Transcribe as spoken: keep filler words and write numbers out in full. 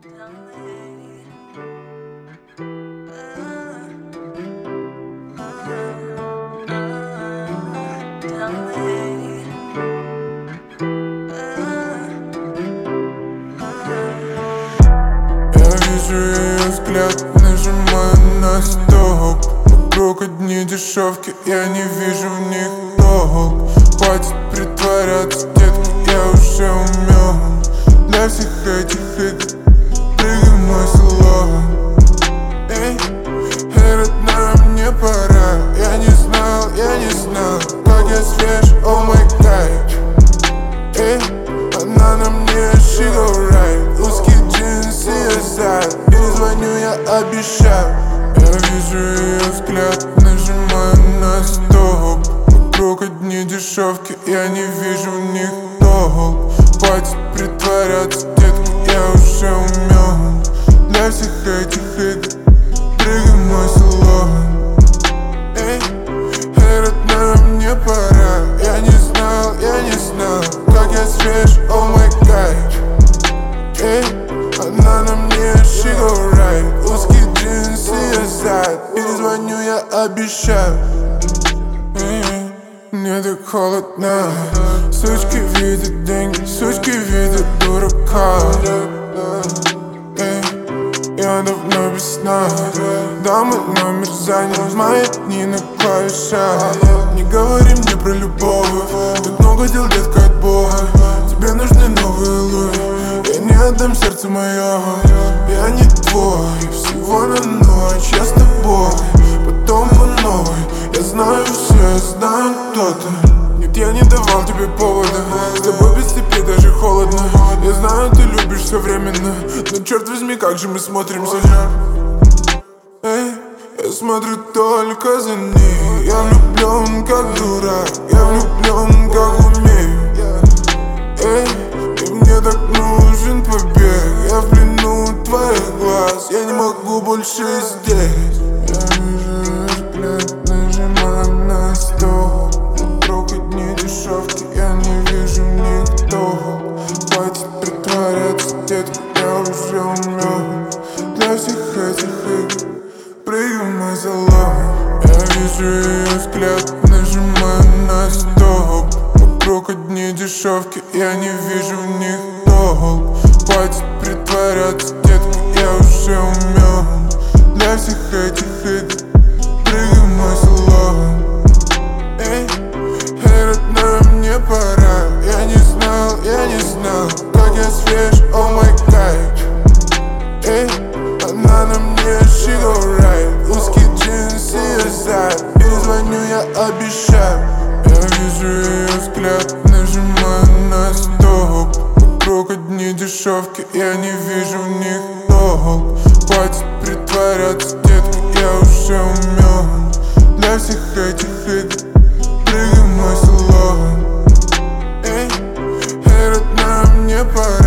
Вижу ее взгляд, нажимаю на стоп. Вокруг одни дешевки, я не вижу в них толк. Хватит притворяться, детка, я уже умен. Для всех этих игр прыгай мой салон. Эй, эй, родная, мне пора. Я не знал, я не знал, как я свеж, о май гад. Эй, она на мне, she go right. Узкие джинсы и зад. Перезвоню, я обещаю. Я вижу ее взгляд, нажимаю на стоп. Вокруг одни дешевки, я не вижу в них толк. Хватит притворяться, детка, я уже умен. Для всех этих игр прыгай в мой салон. Эй, эй, родная, мне пора. Я не знал, я не знал, как я свеж, о май гад. Эй, она на мне, she go right. Узкие джинсы и зад. Перезвоню, я обещаю. Эй, мне так холодно. Сучки видят деньги, сучки видят дурака. Эй, я давно без сна. Да, мой номер занят, мои дни на клавишах. Не говори мне про любовь, так много дел, детка, от Бога. Тебе нужны новые луи, я не отдам сердце мое. Я не твой, всего на ночь, я с тобой. Потом по новой, я знаю все, я знаю, кто ты. Нет, я не давал тебе повода, с тобой без цепи даже холодно. Я знаю, ты любишь все временно, но черт возьми, как же мы смотримся. Эй, я смотрю только за ней. Я влюблен как дурак, я влюблен как умею. Эй, и мне так нужен побег. Я в плену твоих глаз, я не могу больше здесь. Я вижу взгляд, нажимаю на стоп. Вокруг одни дешевки, я не вижу в них толк. Хватит притворяться, детка, я уже умен. Для всех этих игр прыгай в мой салон. Я вижу ее взгляд, нажимаю на стоп. Вокруг одни дешевки, я не вижу в них толк. Хватит притворяться, детка, я уже умен. Для всех этих игр прыгай в мой салон. Эй, эй, родная, мне пора. Я не знал, я не знал, как я свеж, о май гад. Эй, она на мне, she go right. Узкие джинсы и зад. Перезвоню, я обещаю. Я вижу ее взгляд, нажимаю на стоп. Вокруг одни дешевки, я не вижу в них толк. Хватит притворяться, детка, я уже умен. Для всех этих игр прыгай в мой салон. Эй, эй, родная, мне пора.